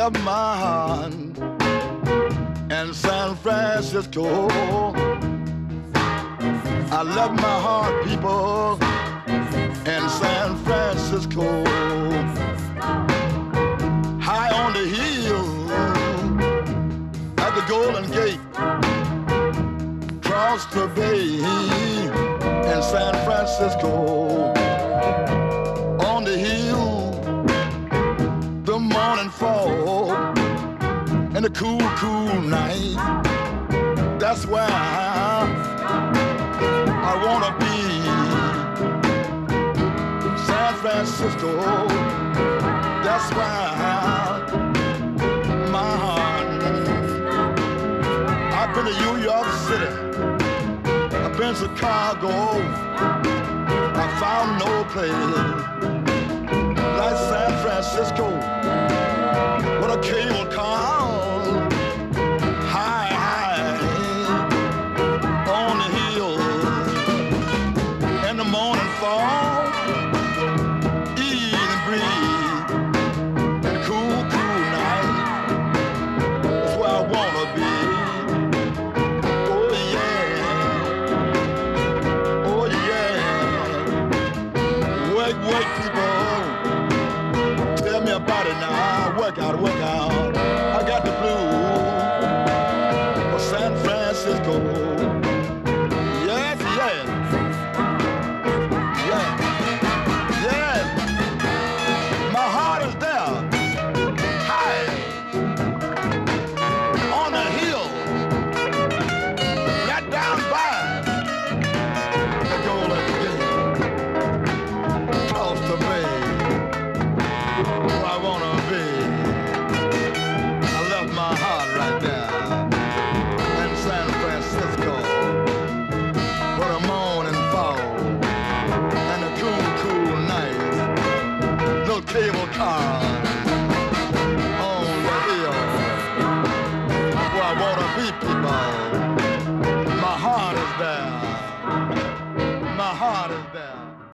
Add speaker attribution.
Speaker 1: love my heart in San Francisco. I love my heart, people, in San Francisco. High on the hill at the Golden Gate, across the bay in San Francisco. On the hill, the morning fall and the cool, cool night. That's where I wanna be. San Francisco, that's where my heart. I've been to New York City, I've been to Chicago. I found no place like San Francisco with a cable car high, high on the hill. In the morning fall, easy breeze, and cool, cool night. That's where I wanna be. Oh yeah, oh yeah. Wake, people, tell me about it now. Work out, work out. I got the blues for San Francisco. Yes, yes, yes, yes. My heart is there, high on the hill, right down by the Golden Gate, across the bay.